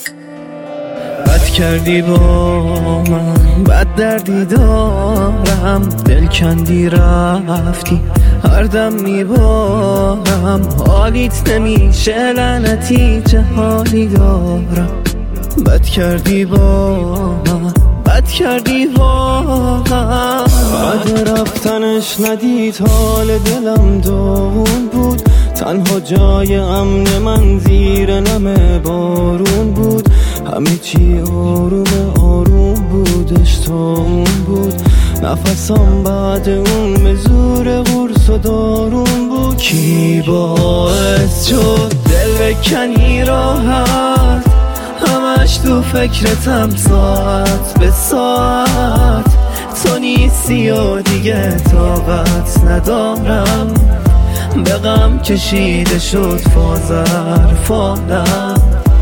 بد کردی با من، بد دردی دارم، دل کندی رفتی، هر دم میبارم، حالیت نمیشه لعنتی، چه حالی دارم. بد کردی با من، بد کردی واقعا. بعد رفتنش ندید حال دلم داغون بود، تنها جای امن من زیر نم بارون بود، همه چی آروم آروم بودش تا اون بود، نفسم بعد اون به زور قرص و دارون بود. کی باعث شد دل بکنی راحت، همش تو فکرتم ساعت به ساعت، تو نیستی و دیگه طاقت ندارم، به غم کشیده شد فازر فالم.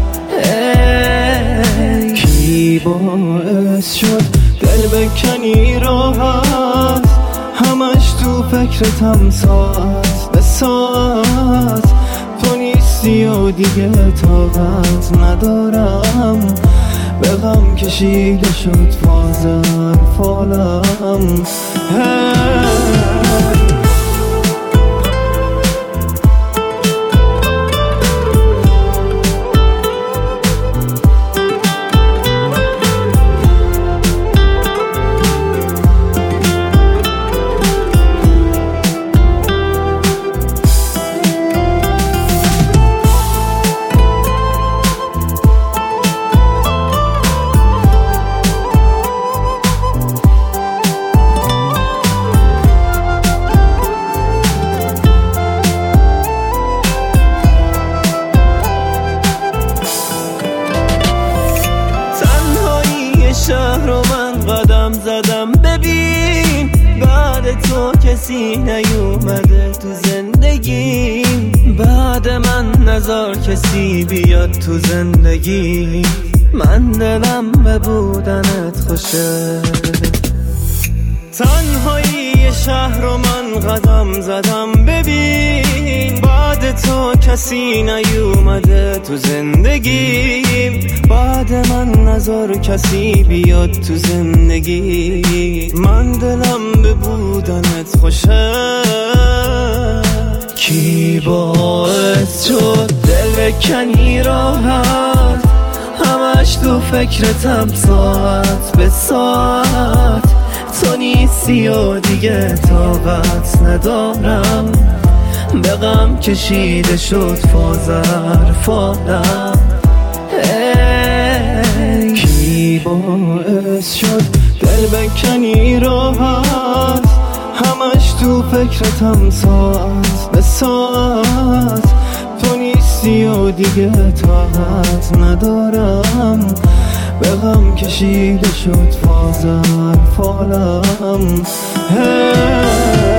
کی باعث شد دل بکنی راحت، همش تو فکرتم ساعت به ساعت، تو نیستی و دیگه طاقت ندارم، به غم کشیده شد فازر فالم. شهر رو من قدم زدم، ببین بعد تو کسی نیومده تو زندگیم، بعد من نذار کسی بیاد تو زندگی، من دلم به بودنت خوشه. تنهایی شهر رو من قدم زدم، ببین بعد تو کسی نیومده تو زندگیم، بعد من نذار کسی بیاد تو زندگی، من دلم به بودنت خوشه. کی باعث شد دل بکنی راحت، همش تو فکرتم ساعت به ساعت، تو نیستی و دیگه طاقت ندارم، به غم کشیده شد فازر فالم. کی باعث شد دل بکنی راحت، همش تو فکرتم ساعت به ساعت، تو نیستی و دیگه طاقت ندارم، به غم کشیده شد فازر فالم.